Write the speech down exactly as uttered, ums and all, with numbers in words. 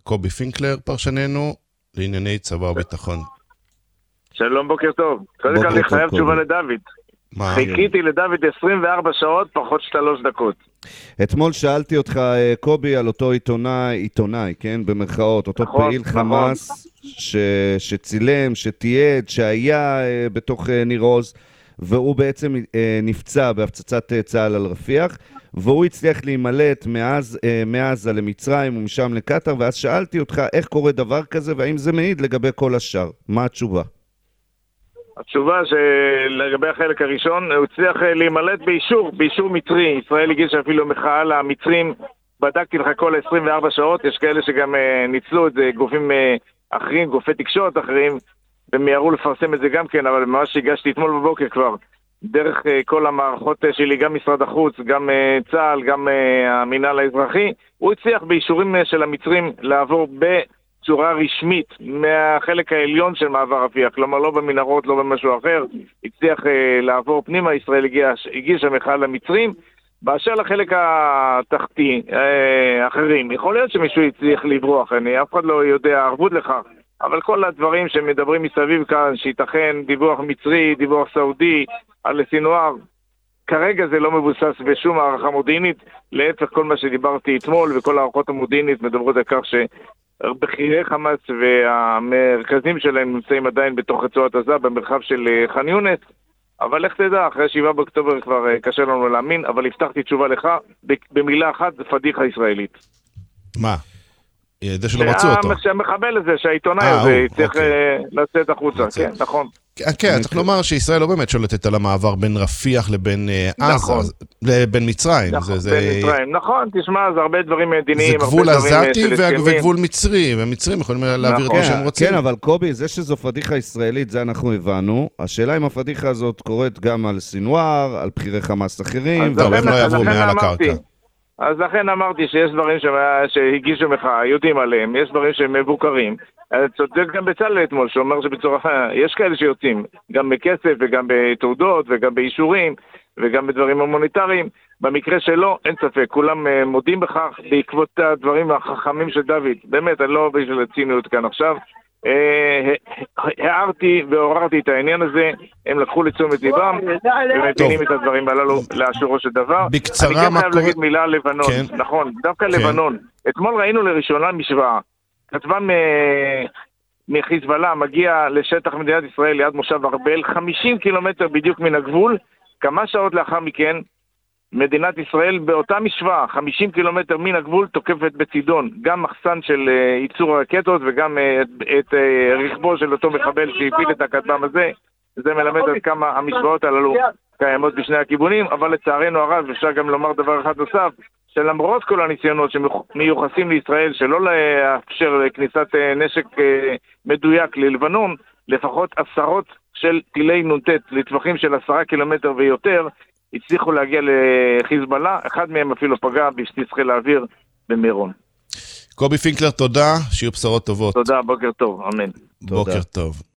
קובי פינקלר, פרשננו לענייני צבא וביטחון. שלום, בוקר טוב. קודם כל אני חייב תשובה לדוד. חיכיתי לדוד עשרים וארבע שעות, פחות שלוש דקות. אתמול שאלתי אותך, קובי, על אותו עיתונאי, עיתונאי, כן, במרכאות, אותו פעיל חמאס שצילם, שתיעד, שהיה בתוך ניר עוז, והוא בעצם נפצע בהפצצת צה"ל על רפיח, והוא הצליח להימלט מעזה למצרים ומשם לקטר, ואז שאלתי אותך איך קורה דבר כזה, והאם זה מעיד לגבי כל השאר. מה התשובה? התשובה שלגבי החלק הראשון, הוא הצליח להימלט באישור, באישור מצרי. ישראל הגיש אפילו מחאה למצרים, בדקתי לך כל עשרים וארבע שעות, יש כאלה שגם ניצלו את זה, גופים אחרים, גופי תקשורת אחרים, ומיירו לפרסם את זה גם כן, אבל ממש הגשתי אתמול בבוקר כבר, דרך כל המערכות שלי, גם משרד החוץ, גם צה"ל, גם המינהל האזרחי, הוא הצליח באישורים של המצרים לעבור בצורה רשמית מהחלק העליון של מעבר רפיח, כלומר לא במנהרות, לא במשהו אחר, הצליח לעבור פנימה, ישראל הגיש, הגיש המחאה למצרים, באשר לחלק התחתי, אחרים, יכול להיות שמישהו הצליח לברוח, אני אף אחד לא יודע ערבות לכך, אבל כל הדברים שמדברים מסביב כאן, שיתכן דיווח מצרי, דיווח סעודי, על סינואר, כרגע זה לא מבוסס בשום הערכה מודיעינית, להפך כל מה שדיברתי אתמול וכל הערכות המודיעינית מדברות על כך שבחירי חמאס והמרכזים שלהם נמצאים עדיין בתוך רצועת עזה, במרחב של ח'אן יונס, אבל איך תדע, אחרי שבעה באוקטובר כבר קשה לנו להאמין, אבל הבטחתי תשובה לך במילה אחת, פדיחה ישראלית. מה? זה שלא מצאו אותו. שהמחבל הזה, שהעיתונאי הזה, צריך לצאת החוצה, כן, נכון. כן, צריך לומר שישראל לא באמת שולטת על המעבר בין רפיח לבין עזה, לבין מצרים. בין מצרים, נכון, תשמע, זה הרבה דברים מדיניים. זה גבול עזתי וגבול מצרי, ומצרים יכולים להעביר את מה שהם רוצים. כן, אבל קובי, זה שזו פדיחה ישראלית, זה אנחנו הבנו. השאלה אם הפדיחה הזאת קורית גם על סינואר, על בחירי חמאס אחרים, טוב, הם לא יעברו מעל הקרקע. אז לכן אמרתי שיש דברים שהגישו מחאה, יודעים עליהם, יש דברים שהם מבוקרים. צודק גם בצלאל אתמול, שאומר שבצורה, יש כאלה שיוצאים, גם בכסף וגם בתעודות וגם באישורים וגם בדברים המוניטריים. במקרה שלו, אין ספק, כולם מודים בכך בעקבות הדברים החכמים של דוד. באמת, אני לא בשביל הציניות כאן עכשיו. הערתי ועוררתי את העניין הזה, הם לקחו לתשומת ליבם ומבינים את הדברים הללו לאשורו של דבר. בקצרה, אני גם חייב להגיד מילה על לבנון, נכון, דווקא לבנון. אתמול ראינו לראשונה משוואה, כתבה מחיזבאללה מגיע לשטח מדינת ישראל ליד מושב ארבל, חמישים קילומטר בדיוק מן הגבול, כמה שעות לאחר מכן מדינת ישראל באותה משוואה, חמישים קילומטר מן הגבול, תוקפת בצידון, גם מחסן של ייצור הרקטות וגם את רכבו של אותו מחבל שהפיל את הכטב"ם הזה. זה מלמד עד כמה המשוואות הללו קיימות בשני הכיוונים, אבל לצערנו הרב אפשר גם לומר דבר אחד נוסף, שלמרות כל הניסיונות שמיוחסים לישראל שלא לאפשר כניסת נשק מדויק ללבנון, לפחות עשרות של טילי נונטט לטווחים של עשרה קילומטר ויותר, הצליחו להגיע לחיזבאללה, אחד מהם אפילו פגע בשטיס חיל האוויר במירון. קובי פינקלר, תודה, שיהיו בשורות טובות. תודה, בוקר טוב, אמן. בוקר טוב.